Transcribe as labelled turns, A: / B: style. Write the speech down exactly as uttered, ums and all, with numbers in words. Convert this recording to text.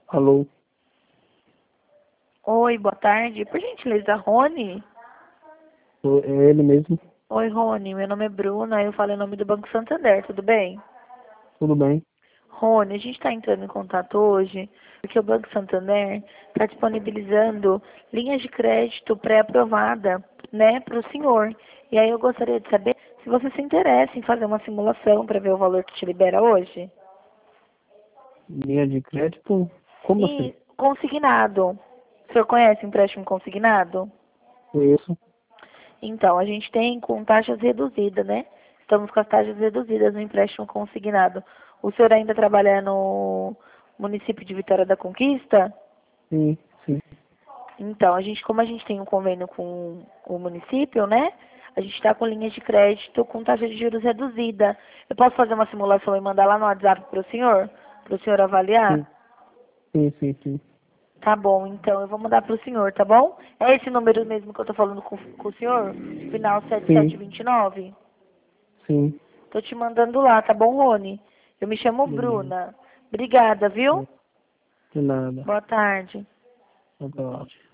A: Alô?
B: Oi, boa tarde. Por gentileza, Rony?
A: Oi, é ele mesmo?
B: Oi, Rony. Meu nome é Bruna. Eu falo em nome do Banco Santander, tudo bem?
A: Tudo bem?
B: Rony, a gente está entrando em contato hoje porque o Banco Santander está disponibilizando linhas de crédito pré-aprovada, né, para o senhor. E aí eu gostaria de saber se você se interessa em fazer uma simulação para ver o valor que te libera hoje.
A: Linha de crédito? Como assim?
B: E consignado. O senhor conhece empréstimo consignado?
A: Conheço.
B: Então, a gente tem com taxas reduzidas, né? Estamos com as taxas reduzidas no empréstimo consignado. O senhor ainda trabalha no município de Vitória da Conquista?
A: Sim, sim,
B: Então, a gente, como a gente tem um convênio com o município, né? A gente está com linhas de crédito com taxa de juros reduzida. Eu posso fazer uma simulação e mandar lá no WhatsApp para o senhor? Para o senhor avaliar?
A: sim, sim, sim, sim.
B: Tá bom, então eu vou mandar para o senhor, tá bom? É esse número mesmo que eu tô falando com, com o senhor? Final sete sete
A: Sim,
B: dois nove?
A: sim.
B: Tô te mandando lá, tá bom, Rony? Eu me chamo
A: Beleza.
B: Bruna. Obrigada, viu?
A: De nada.
B: Boa tarde.
A: Boa tarde.